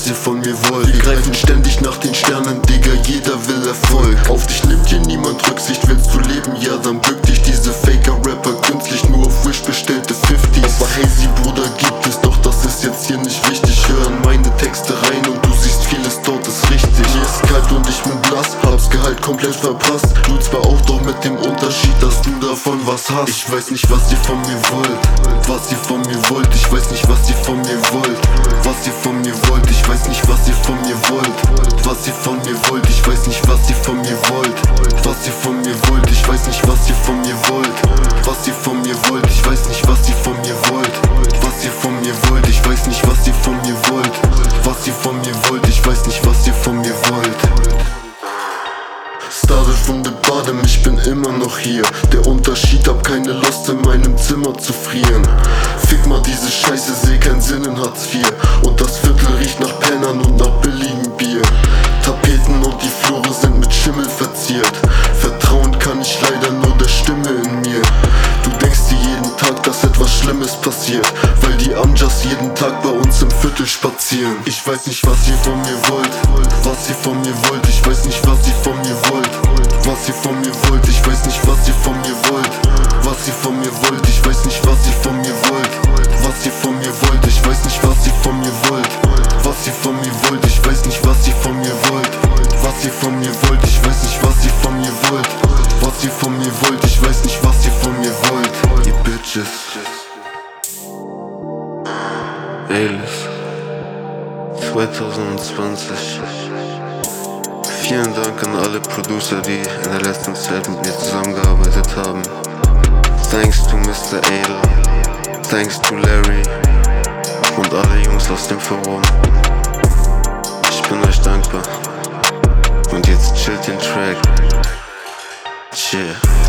was ihr von mir wollt. Wir greifen ständig nach den Sternen, Digga, jeder will Erfolg. Auf dich nimmt hier niemand Rücksicht, willst du leben, ja dann bück dich. Diese Faker-Rapper künstlich nur auf Wish bestellte 50s. Aber hey, sie Bruder gibt es, doch das ist jetzt hier nicht wichtig. Hör an meine Texte rein und du siehst vieles dort ist richtig. Mir ist kalt und ich bin blass, hab's Gehalt komplett verpasst. Du zwar auch, doch mit dem Unterschied, dass du davon was hast. Ich weiß nicht, was ihr von mir wollt, was ihr von mir wollt. Ich weiß nicht, was ihr von mir wollt, was ihr von mir wollt. Ich weiß nicht, was ihr von mir wollt, was ihr von mir wollt. Ich weiß nicht, was ihr von mir wollt, was ihr von mir wollt. Ich weiß nicht, was ihr von mir wollt, was ihr von mir wollt. Ich weiß nicht, was ihr von mir wollt, was ihr von mir wollt. Ich weiß nicht, was ihr von mir wollt, was ihr von mir wollt. Ich weiß nicht, was ihr von mir wollt. Started from the bottom, ich bin immer noch hier. Der Unterschied, hab keine Lust in meinem Zimmer zu frieren. Fick mal diese Scheiße, seh keinen Sinn in Hartz IV. Und das Viertel riecht nach Pennern und nach billigem Bier. Tapeten und die Flure sind mit Schimmel verziert. Vertrauen kann ich leider nur der Stimme in mir. Du denkst dir jeden Tag, dass etwas Schlimmes passiert, weil die Amjas jeden Tag bei uns im Viertel spazieren. Ich weiß nicht, was ihr von mir wollt, was ihr von mir wollt. Ich weiß nicht, was ihr von mir wollt, was ihr von mir wollt. Ich weiß nicht, was ihr von mir wollt, was ihr von mir wollt. Ich weiß nicht, was ihr von mir wollt, was ihr von mir wollt. Ich weiß nicht, was ihr von mir wollt, was ihr von mir wollt. Ich weiß nicht, was ihr von mir wollt, was ihr von mir wollt. Ich weiß nicht, was ihr von mir wollt, was ihr von mir wollt. Ich weiß nicht, was ihr von mir wollt, ihr Bitches. Alias 2020. Vielen Dank an alle Producer, die in der letzten Zeit mit mir zusammengearbeitet haben. Thanks to Mr. Ale, thanks to Larry und alle Jungs aus dem Forum. Ich bin euch dankbar. Und jetzt chillt den Track. Chill.